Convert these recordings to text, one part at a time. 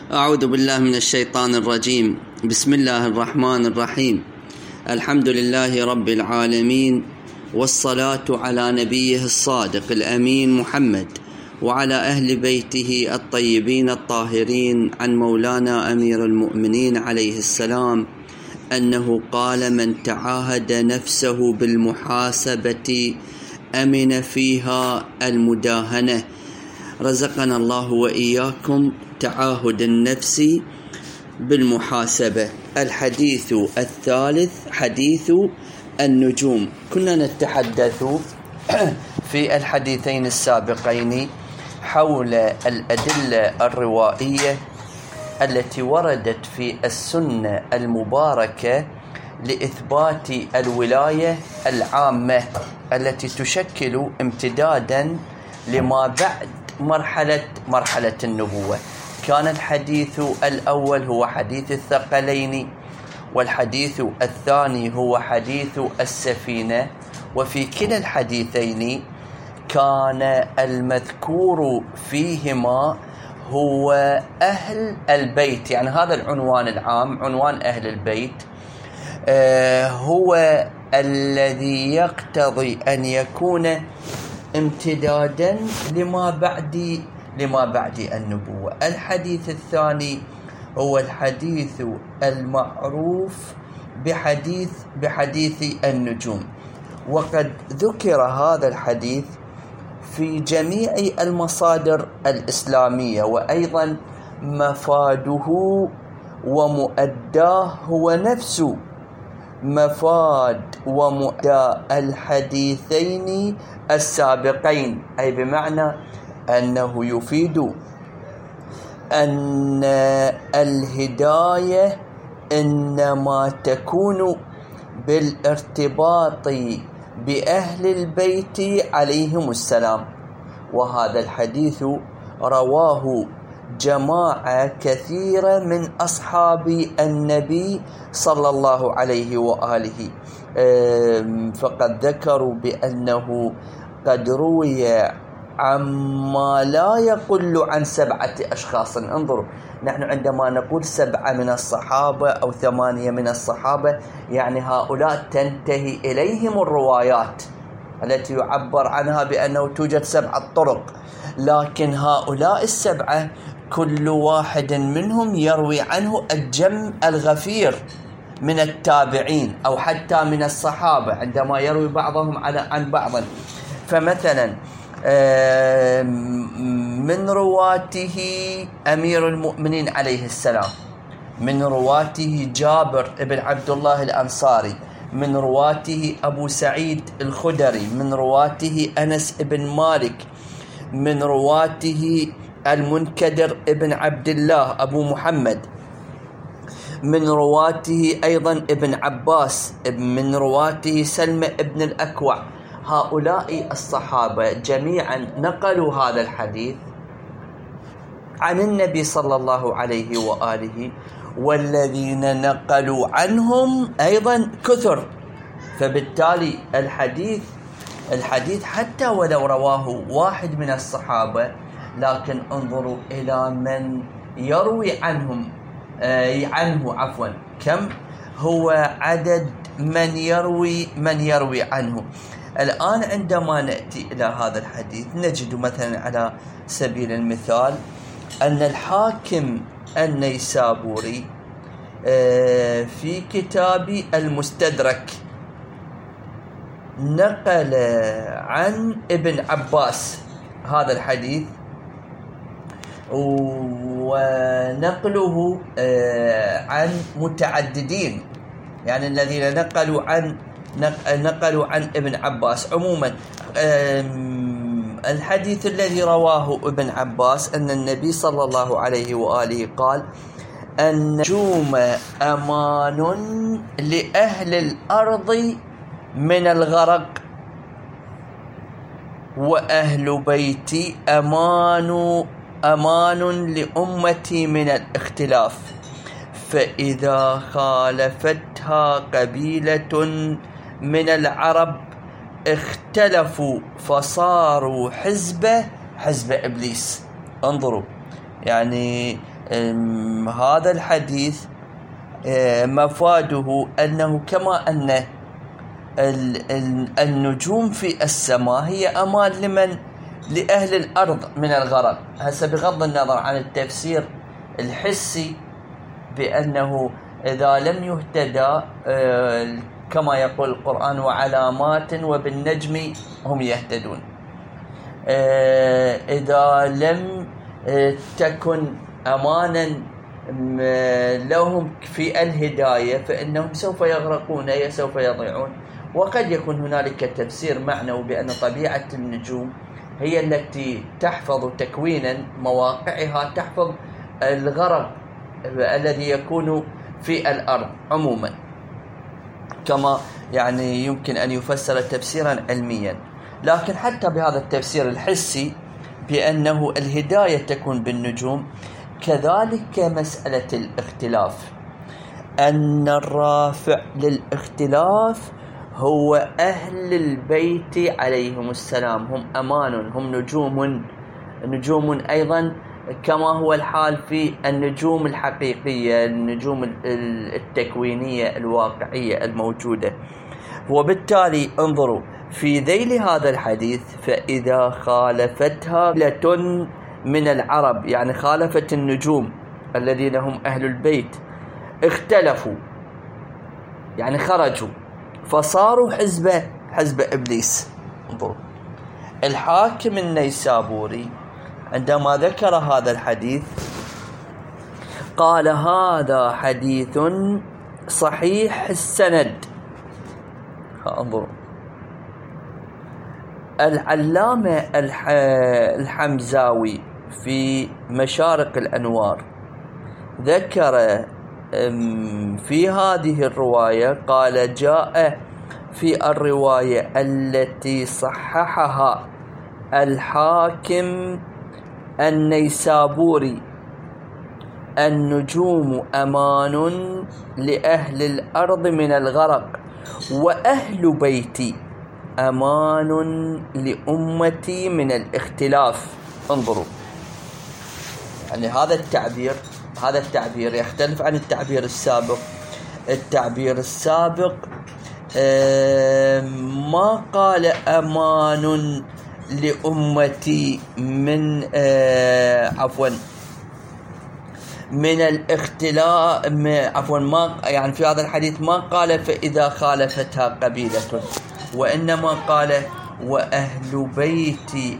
أعوذ بالله من الشيطان الرجيم. بسم الله الرحمن الرحيم. الحمد لله رب العالمين، والصلاة على نبيه الصادق الأمين محمد وعلى أهل بيته الطيبين الطاهرين، عن مولانا أمير المؤمنين عليه السلام أنه قال: من تعاهد نفسه بالمحاسبة أمن فيها المداهنة. رزقنا الله وإياكم تعاهد النفس بالمحاسبة. الحديث الثالث حديث النجوم. كنا نتحدث في الحديثين السابقين حول الأدلة الروائية التي وردت في السنة المباركة لإثبات الولاية العامة التي تشكل امتدادا لما بعد مرحلة النبوة. كان الحديث الأول هو حديث الثقلين، والحديث الثاني هو حديث السفينة، وفي كلا الحديثين كان المذكور فيهما هو أهل البيت، يعني هذا العنوان العام، عنوان أهل البيت، هو الذي يقتضي أن يكون امتدادا لما بعد النبوة. الحديث الثاني هو الحديث المعروف بحديث النجوم، وقد ذكر هذا الحديث في جميع المصادر الإسلامية، وأيضا مفاده ومؤداه هو نفس مفاد ومؤدى الحديثين السابقين، أي بمعنى أنه يفيد أن الهداية إنما تكون بالارتباط بأهل البيت عليهم السلام. وهذا الحديث رواه جماعة كثيرة من أصحاب النبي صلى الله عليه وآله، فقد ذكروا بأنه قد روي عما لا يقل عن 7 أشخاص. انظروا، نحن عندما نقول 7 من الصحابة أو 8 من الصحابة، يعني هؤلاء تنتهي إليهم الروايات التي يعبر عنها بأنه توجد 7 طرق، لكن هؤلاء 7 كل واحد منهم يروي عنه الجم الغفير من التابعين أو حتى من الصحابة عندما يروي بعضهم عن بعض. فمثلا من رواته أمير المؤمنين عليه السلام، من رواته جابر بن عبد الله الأنصاري، من رواته أبو سعيد الخدري، من رواته أنس بن مالك، من رواته المنكدر بن عبد الله أبو محمد، من رواته أيضا ابن عباس، من رواته سلمة بن الأكوع. هؤلاء الصحابة جميعا نقلوا هذا الحديث عن النبي صلى الله عليه وآله، والذين نقلوا عنهم أيضا كثر. فبالتالي الحديث حتى ولو رواه واحد من الصحابة، لكن انظروا إلى من يروي عنه كم هو عدد من يروي عنه. الآن عندما نأتي إلى هذا الحديث نجد مثلا على سبيل المثال أن الحاكم النيسابوري في كتاب المستدرك نقل عن ابن عباس هذا الحديث، ونقله عن متعددين، يعني الذين نقلوا عن ابن عباس. عموما الحديث الذي رواه ابن عباس أن النبي صلى الله عليه وآله قال: النجوم أمان لأهل الأرض من الغرق، وأهل بيتي أمان لأمتي من الاختلاف، فإذا خالفتها قبيلة من العرب اختلفوا فصاروا حزب إبليس. انظروا، يعني هذا الحديث مفاده أنه كما أن النجوم في السماء هي أمان لأهل الأرض من الغرق. هسه بغض النظر عن التفسير الحسي بأنه إذا لم يهتدى كما يقول القرآن وعلامات وبالنجم هم يهتدون، إذا لم تكن أمانا لهم في الهداية فإنهم سوف يغرقون، سوف يضيعون. وقد يكون هنالك تفسير معنوي بأن طبيعة النجوم هي التي تحفظ تكوينا مواقعها، تحفظ الغرق الذي يكون في الأرض عموما، كما يعني يمكن أن يفسر تفسيرا علميا. لكن حتى بهذا التفسير الحسي بأنه الهداية تكون بالنجوم، كذلك مسألة الاختلاف، أن الرافع للاختلاف هو أهل البيت عليهم السلام، هم أمان، هم نجوم أيضا كما هو الحال في النجوم الحقيقية، النجوم التكوينية الواقعية الموجودة. وبالتالي انظروا في ذيل هذا الحديث، فإذا خالفتها لة من العرب، يعني خالفت النجوم الذين هم أهل البيت، اختلفوا يعني خرجوا فصاروا حزب إبليس. انظروا الحاكم النيسابوري عندما ذكر هذا الحديث قال هذا حديث صحيح السند. انظروا العلامة الحمزاوي في مشارق الأنوار ذكر في هذه الرواية، قال جاء في الرواية التي صححها الحاكم النيسابوري النجوم أمان لأهل الأرض من الغرق، وأهل بيتي أمان لأمتي من الاختلاف. انظروا يعني هذا التعبير يختلف عن التعبير السابق. التعبير السابق ما قال أمان لأمتي من من الاختلاف، ما يعني في هذا الحديث ما قال فإذا خالفتها قبيلة، وإنما قال وأهل بيتي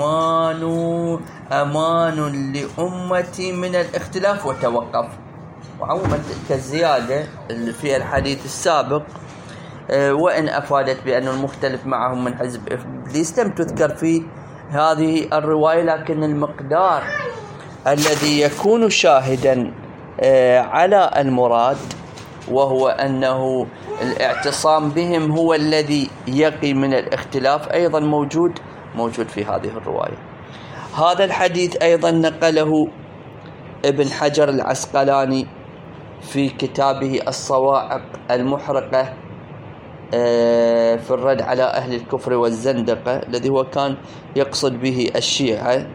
أمان لأمتي من الاختلاف، وتوقف. وعموما كالزيادة في الحديث السابق وإن أفادت بأن المختلف معهم من حزب إبليس لم تذكر في هذه الرواية، لكن المقدار الذي يكون شاهدا على المراد وهو أنه الاعتصام بهم هو الذي يقي من الاختلاف أيضا موجود في هذه الرواية. هذا الحديث أيضا نقله ابن حجر العسقلاني في كتابه الصواعق المحرقة في الرد على أهل الكفر والزندقة، الذي هو كان يقصد به الشيعة.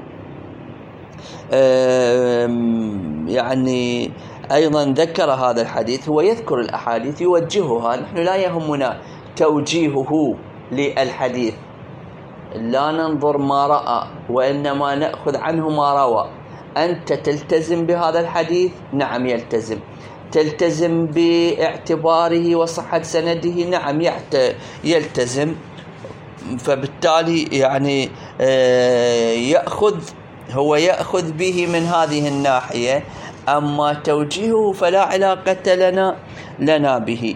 يعني أيضا ذكر هذا الحديث، هو يذكر الأحاديث يوجهها، نحن لا يهمنا توجيهه للحديث، لا ننظر ما رأى وإنما نأخذ عنه ما روى. أنت تلتزم بهذا الحديث، نعم يلتزم، تلتزم باعتباره وصحة سنده، نعم يلتزم. فبالتالي يعني يأخذ به من هذه الناحية، أما توجيهه فلا علاقة لنا به.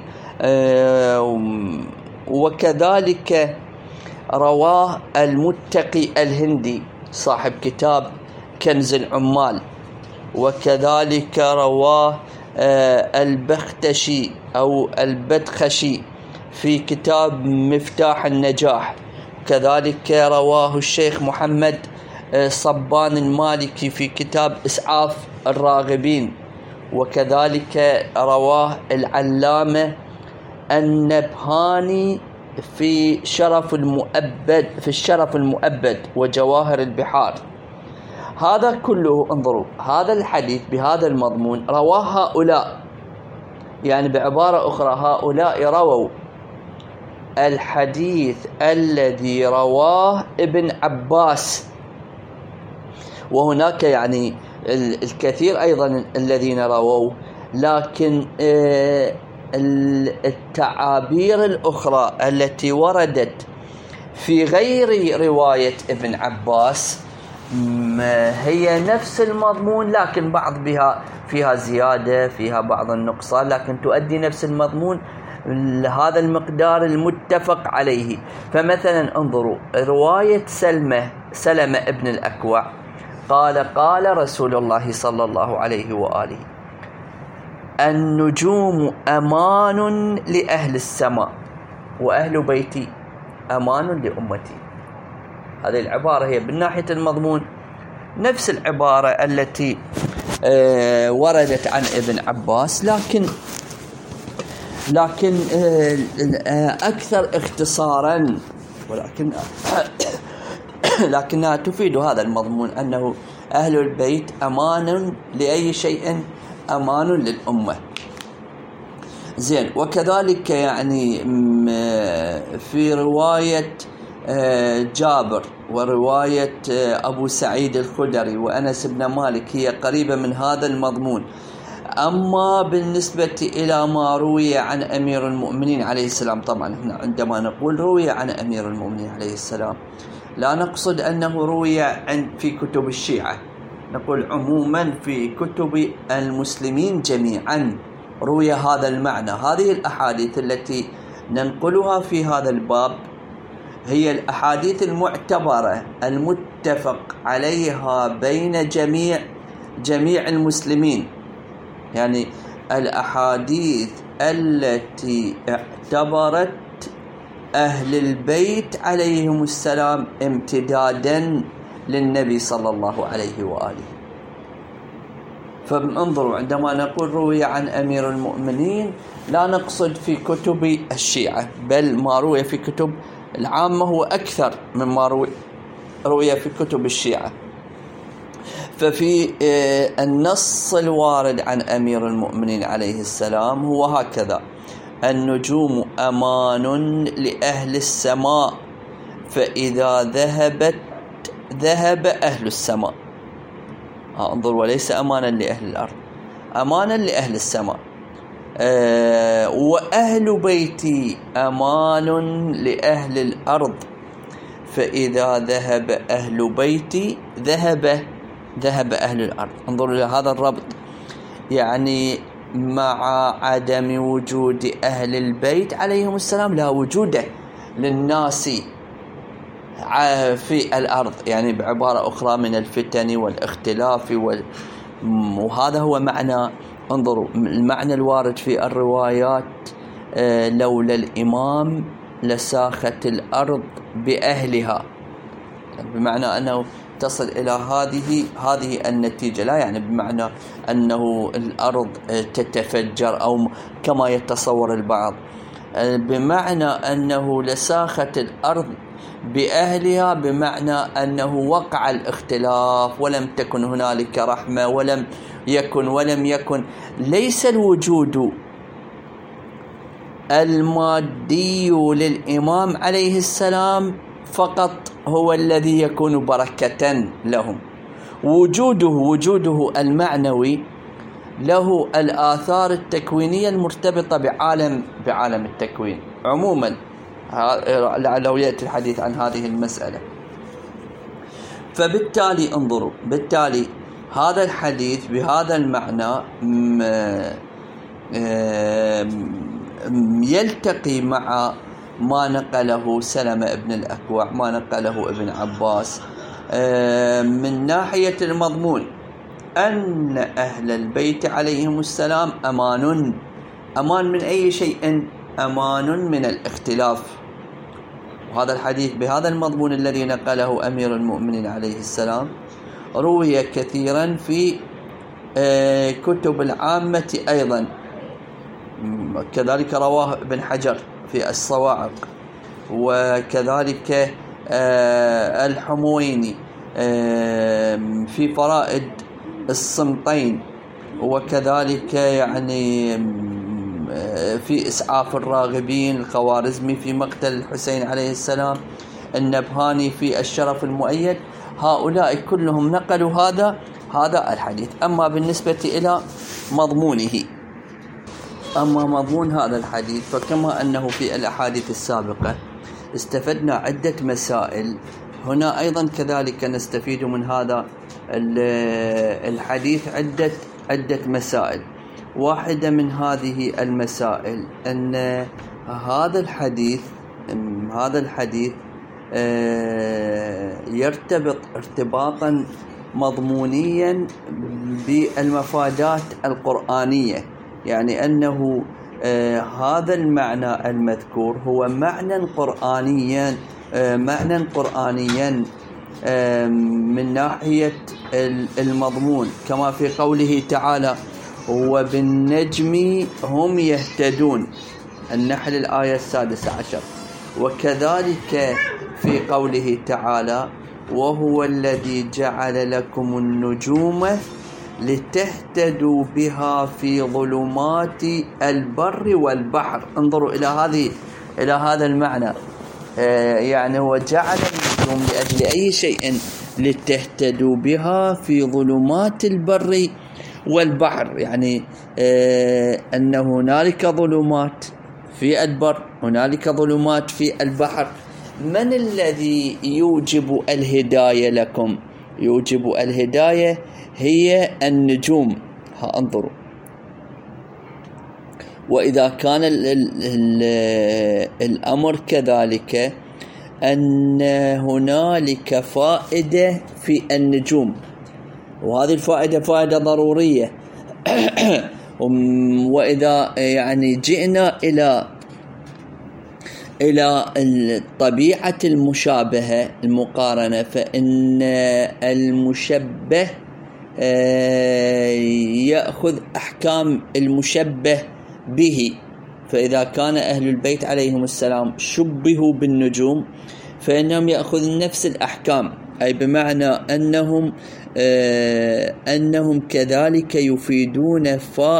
وكذلك رواه المتقي الهندي صاحب كتاب كنز العمال، وكذلك رواه البختشي أو البدخشي في كتاب مفتاح النجاح، كذلك رواه الشيخ محمد صبان المالكي في كتاب إسعاف الراغبين، وكذلك رواه العلامة النبهاني في الشرف المؤبد وجواهر البحار. هذا كله انظروا، هذا الحديث بهذا المضمون رواه هؤلاء، يعني بعبارة أخرى هؤلاء رووا الحديث الذي رواه ابن عباس، وهناك يعني الكثير أيضا الذين رووا، لكن التعابير الأخرى التي وردت في غير رواية ابن عباس هي نفس المضمون، لكن بعض فيها زيادة، فيها بعض النقصان، لكن تؤدي نفس المضمون هذا المقدار المتفق عليه. فمثلا انظروا رواية سلمة ابن الأكوع قال رسول الله صلى الله عليه وآله: النجوم أمان لأهل السماء وأهل بيتي أمان لأمتي. هذه العبارة هي من ناحية المضمون نفس العبارة التي وردت عن ابن عباس، لكن أكثر اختصارا، لكنها تفيد هذا المضمون أنه أهل البيت أمان لأي شيء، أمان للأمة. زين. وكذلك يعني في رواية جابر ورواية أبو سعيد الخدري وأنس بن مالك هي قريبة من هذا المضمون. أما بالنسبة إلى ما روي عن أمير المؤمنين عليه السلام، طبعا احنا عندما نقول روي عن أمير المؤمنين عليه السلام لا نقصد أنه روي في كتب الشيعة، نقول عموما في كتب المسلمين جميعا روي هذا المعنى. هذه الأحاديث التي ننقلها في هذا الباب هي الأحاديث المعتبرة المتفق عليها بين جميع المسلمين، يعني الأحاديث التي اعتبرت أهل البيت عليهم السلام امتدادا للنبي صلى الله عليه وآله. فانظروا عندما نقول روي عن أمير المؤمنين لا نقصد في كتب الشيعة، بل ما روي في كتب العامة هو أكثر مما روي في كتب الشيعة. ففي النص الوارد عن أمير المؤمنين عليه السلام هو هكذا: النجوم أمان لأهل السماء فإذا ذهب أهل السماء. انظر، وليس أمانا لأهل الأرض، أمانا لأهل السماء. وأهل بيتي أمان لأهل الأرض فإذا ذهب أهل بيتي ذهب أهل الأرض. انظروا إلى هذا الربط، يعني مع عدم وجود أهل البيت عليهم السلام لا وجود للناس في الأرض، يعني بعبارة أخرى من الفتن والاختلاف وهذا هو معنى. انظروا المعنى الوارد في الروايات: لولا الإمام لساخت الأرض بأهلها، بمعنى أنه تصل إلى هذه النتيجة، لا يعني بمعنى أنه الأرض تتفجر أو كما يتصور البعض، بمعنى أنه لساخت الأرض بأهلها، بمعنى أنه وقع الاختلاف ولم تكن هنالك رحمة ولم يكن. ليس الوجود المادي للإمام عليه السلام فقط هو الذي يكون بركة لهم، وجوده المعنوي له الآثار التكوينية المرتبطة بعالم التكوين عموما، لعله يأتي الحديث عن هذه المسألة. فبالتالي انظروا، بالتالي هذا الحديث بهذا المعنى يلتقي مع ما نقله سلمة ابن الأكوع، ما نقله ابن عباس من ناحية المضمون، أن أهل البيت عليهم السلام أمان من أي شيء؟ أمان من الاختلاف. وهذا الحديث بهذا المضمون الذي نقله أمير المؤمنين عليه السلام روي كثيرا في كتب العامة أيضا، كذلك رواه ابن حجر في الصواعق، وكذلك الحمويني في فرائد الصمتين، وكذلك يعني في إسعاف الراغبين الخوارزمي في مقتل الحسين عليه السلام، النبهاني في الشرف المؤيد، هؤلاء كلهم نقلوا هذا الحديث. أما بالنسبة إلى مضمونه، أما مضمون هذا الحديث فكما أنه في الأحاديث السابقة استفدنا عدة مسائل، هنا أيضا كذلك نستفيد من هذا الحديث عدة مسائل. واحدة من هذه المسائل أن هذا الحديث يرتبط ارتباطا مضمونيا بالمفادات القرآنية، يعني أنه هذا المعنى المذكور هو معنى قرآنيا من ناحية المضمون، كما في قوله تعالى وبالنجم هم يهتدون، النحل الآية 16. وكذلك في قوله تعالى وهو الذي جعل لكم النجوم لتهتدوا بها في ظلمات البر والبحر. انظروا إلى هذا المعنى، يعني هو جعل النجوم لأجل أي شيء؟ لتهتدوا بها في ظلمات البر والبحر، يعني أن هنالك ظلمات في البر، هنالك ظلمات في البحر. من الذي يوجب الهداية لكم؟ يوجب الهداية هي النجوم. انظروا، وإذا كان الأمر كذلك أن هنالك فائدة في النجوم، وهذه الفائدة فائدة ضرورية وإذا يعني جئنا إلى الطبيعة المشابهة المقارنة، فإن المشبه يأخذ أحكام المشبه به. فإذا كان أهل البيت عليهم السلام شبهوا بالنجوم فإنهم يأخذون نفس الأحكام، أي بمعنى أنهم كذلك يفيدون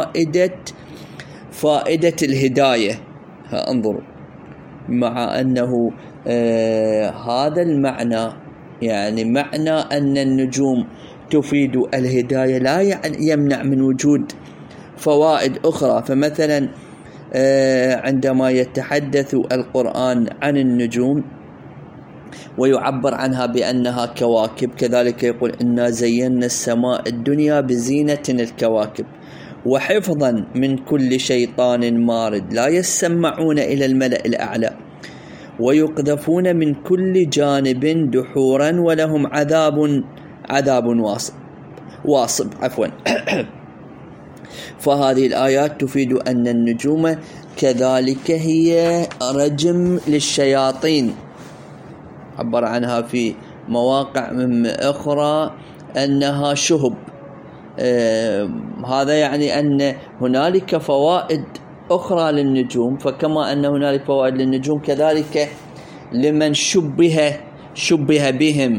فائدة الهداية. انظروا، مع أنه هذا المعنى، يعني معنى أن النجوم تفيد الهداية لا يمنع من وجود فوائد أخرى. فمثلا عندما يتحدث القرآن عن النجوم ويعبر عنها بأنها كواكب، كذلك يقول إنا زينا السماء الدنيا بزينة الكواكب وحفظا من كل شيطان مارد لا يسمعون إلى الملأ الأعلى ويقذفون من كل جانب دحورا ولهم عذاب واصب فهذه الآيات تفيد أن النجوم كذلك هي رجم للشياطين، عبر عنها في مواقع أخرى أنها شهب. هذا يعني أن هنالك فوائد أخرى للنجوم، فكما أن هنالك فوائد للنجوم كذلك لمن شبه بهم.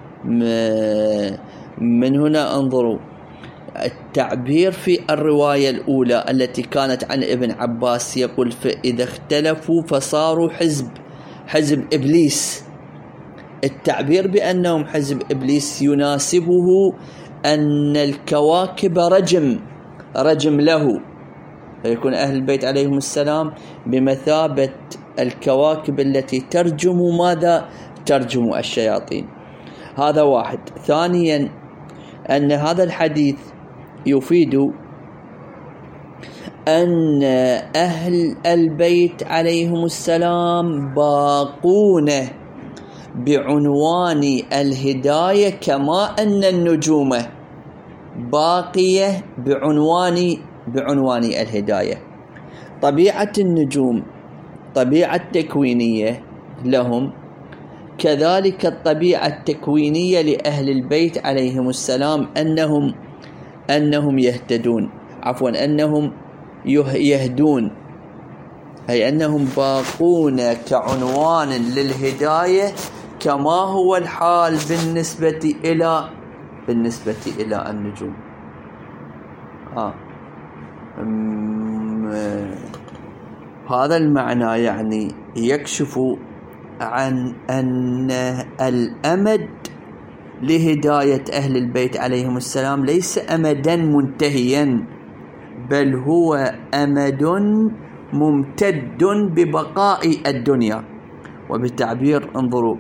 من هنا انظروا التعبير في الرواية الأولى التي كانت عن ابن عباس، يقول فإذا اختلفوا فصاروا حزب إبليس. التعبير بأنهم حزب إبليس يناسبه أن الكواكب رجم له، فيكون أهل البيت عليهم السلام بمثابة الكواكب التي ترجم الشياطين. هذا واحد. ثانيا أن هذا الحديث يفيد أن أهل البيت عليهم السلام باقون بعنوان الهداية، كما أن النجوم باقية بعنوان الهداية. طبيعة النجوم طبيعة تكوينية لهم، كذلك الطبيعة التكوينية لأهل البيت عليهم السلام أنهم يهتدون، أنهم يهدون، أي أنهم باقون كعنوان للهداية كما هو الحال بالنسبة إلى النجوم. هذا المعنى يعني يكشف عن أن الأمد لهداية أهل البيت عليهم السلام ليس أمدا منتهيا، بل هو أمد ممتد ببقاء الدنيا. وبالتعبير انظروا،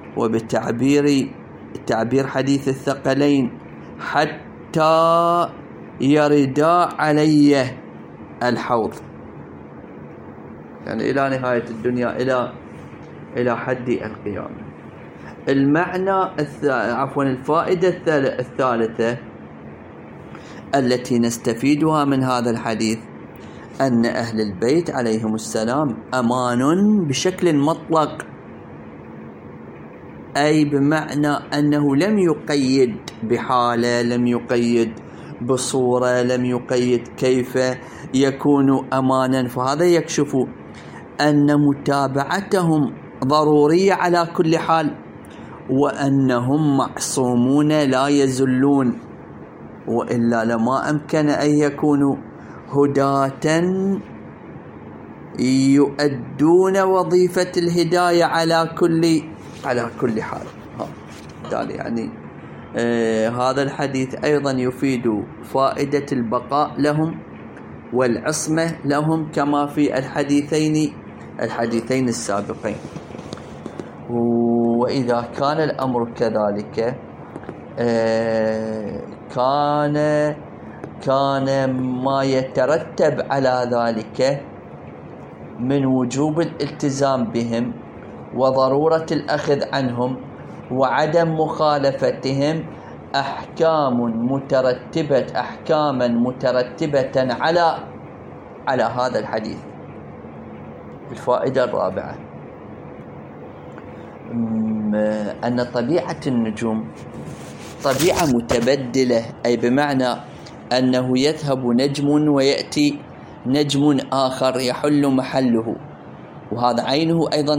تعبير حديث الثقلين حتى يردا علي الحوض، يعني إلى نهاية الدنيا، إلى حد القيامة. المعنى الفائدة الثالثة التي نستفيدها من هذا الحديث أن أهل البيت عليهم السلام أمان بشكل مطلق، أي بمعنى أنه لم يقيد بحالة، لم يقيد بصورة، لم يقيد كيف يكون أمانا. فهذا يكشف أن متابعتهم ضرورية على كل حال، وأنهم معصومون لا يزلون، وإلا لما أمكن أن يكونوا هداة يؤدون وظيفة الهداية على كل حال. يعني هذا الحديث أيضا يفيد فائدة البقاء لهم والعصمة لهم كما في الحديثين السابقين. وإذا كان الأمر كذلك كان ما يترتب على ذلك من وجوب الالتزام بهم وضرورة الأخذ عنهم وعدم مخالفتهم أحكاما مترتبة على هذا الحديث. الفائدة الرابعة أن طبيعة النجوم طبيعة متبدلة، أي بمعنى أنه يذهب نجم ويأتي نجم آخر يحل محله، وهذا عينه أيضا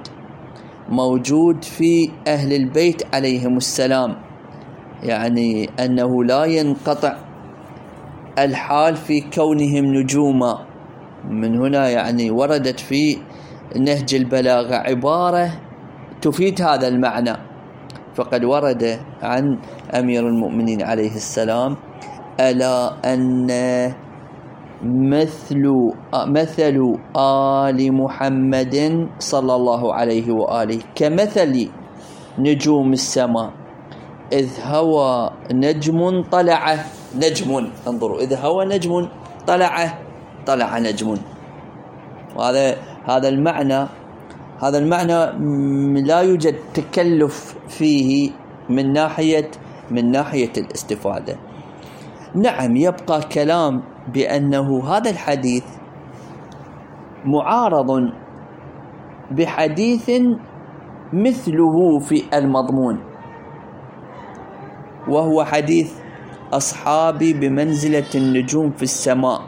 موجود في أهل البيت عليهم السلام، يعني أنه لا ينقطع الحال في كونهم نجوما. من هنا يعني وردت في نهج البلاغة عبارة تفيد هذا المعنى، فقد ورد عن أمير المؤمنين عليه السلام: ألا أن مثل آل محمد صلى الله عليه وآله كمثل نجوم السماء إذ هوى نجم طلع نجم. انظروا، إذ هوى نجم طلع نجم. هذا المعنى لا يوجد تكلف فيه من ناحية الاستفادة. نعم، يبقى كلام بأنه هذا الحديث معارض بحديث مثله في المضمون، وهو حديث أصحابي بمنزلة النجوم في السماء،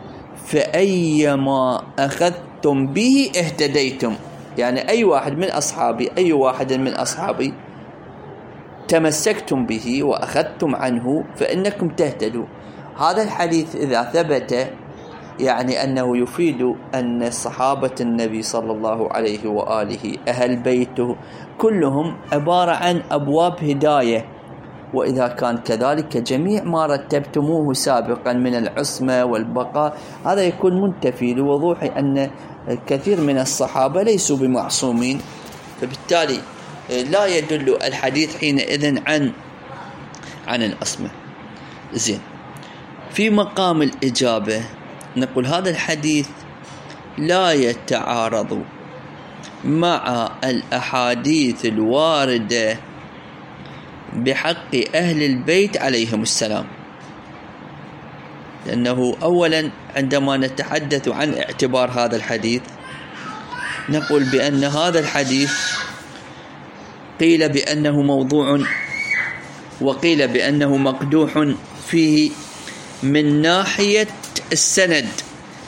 فأيما أخذتم به اهتديتم. يعني أي واحد من أصحابي تمسكتم به وأخذتم عنه فإنكم تهتدوا. هذا الحديث إذا ثبت يعني أنه يفيد أن صحابة النبي صلى الله عليه وآله أهل بيته كلهم عبارة عن أبواب هداية، وإذا كان كذلك جميع ما رتبتموه سابقا من العصمة والبقاء هذا يكون منتفي لوضوح أن كثير من الصحابة ليسوا بمعصومين، فبالتالي لا يدل الحديث حينئذ عن العصمة. زين، في مقام الإجابة نقول هذا الحديث لا يتعارض مع الأحاديث الواردة بحق أهل البيت عليهم السلام، لأنه أولا عندما نتحدث عن اعتبار هذا الحديث نقول بأن هذا الحديث قيل بأنه موضوع وقيل بأنه مقدوح فيه من ناحية السند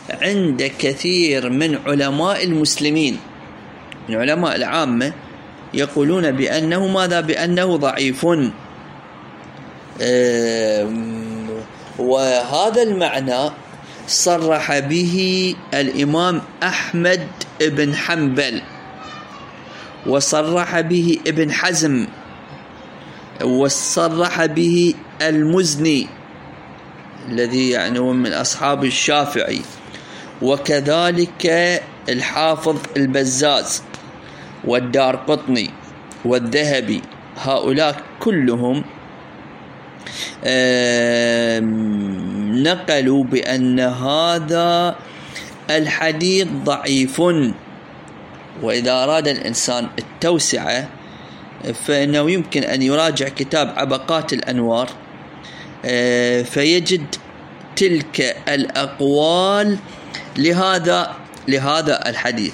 عند كثير من علماء المسلمين، من علماء العامة يقولون بأنه ماذا؟ بأنه ضعيف. وهذا المعنى صرح به الإمام أحمد بن حنبل، وصرح به ابن حزم، وصرح به المزني الذي يعني هو من أصحاب الشافعي، وكذلك الحافظ البزاز والدارقطني والذهبي. هؤلاء كلهم نقلوا بأن هذا الحديث ضعيف. وإذا أراد الإنسان التوسعة فإنه يمكن أن يراجع كتاب عبقات الأنوار فيجد تلك الأقوال لهذا الحديث.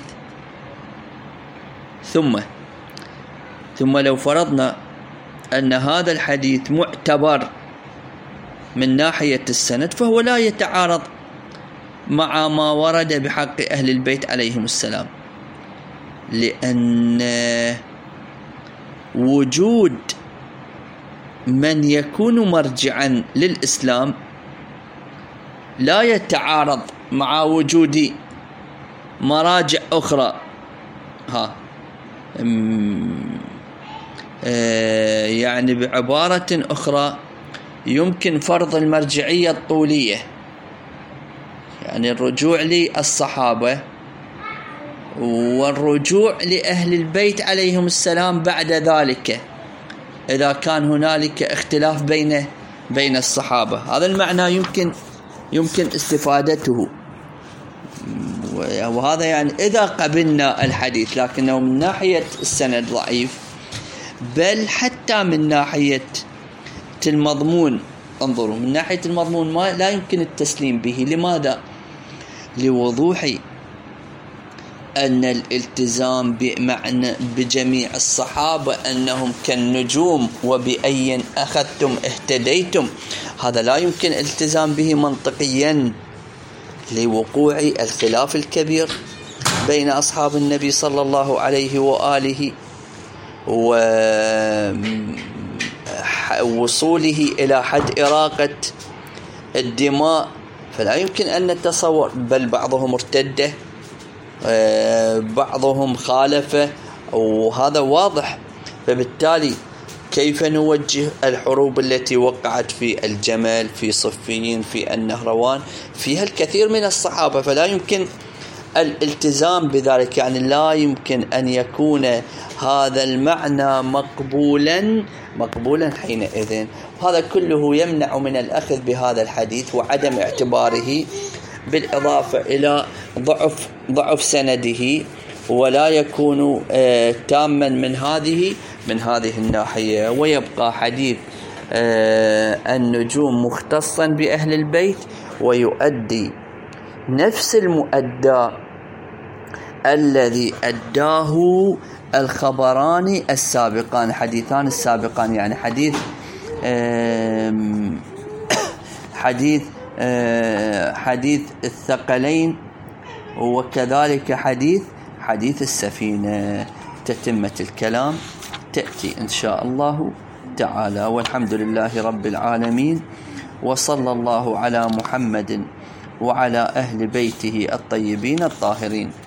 ثم لو فرضنا أن هذا الحديث معتبر من ناحية السند، فهو لا يتعارض مع ما ورد بحق أهل البيت عليهم السلام، لأن وجود من يكون مرجعا للإسلام لا يتعارض مع وجود مراجع أخرى. يعني بعبارة أخرى يمكن فرض المرجعية الطولية، يعني الرجوع للصحابة والرجوع لأهل البيت عليهم السلام بعد ذلك إذا كان هنالك اختلاف بين الصحابة. هذا المعنى يمكن استفادته، وهذا يعني إذا قبلنا الحديث، لكنه من ناحية السند ضعيف، بل حتى من ناحية المضمون. انظروا، من ناحية المضمون لا يمكن التسليم به. لماذا؟ لوضوح أن الالتزام بجميع الصحابة أنهم كالنجوم وبأي أخذتم اهتديتم، هذا لا يمكن الالتزام به منطقيا لوقوع الخلاف الكبير بين أصحاب النبي صلى الله عليه وآله ووصوله إلى حد إراقة الدماء. فلا يمكن أن نتصور، بل بعضهم ارتد، بعضهم خالف، وهذا واضح. فبالتالي كيف نوجه الحروب التي وقعت في الجمل، في صفين، في النهروان، فيها الكثير من الصحابة، فلا يمكن الالتزام بذلك. يعني لا يمكن أن يكون هذا المعنى مقبولا حينئذ. وهذا كله يمنع من الأخذ بهذا الحديث وعدم اعتباره، بالإضافة إلى ضعف سنده، ولا يكون تاما من هذه الناحية. ويبقى حديث النجوم مختصا بأهل البيت، ويؤدي نفس المؤدى الذي أداه الخبران السابقان، حديثان السابقان، يعني حديث الثقلين، وكذلك حديث السفينة. تتمة الكلام تأتي إن شاء الله تعالى. والحمد لله رب العالمين، وصلى الله على محمد وعلى أهل بيته الطيبين الطاهرين.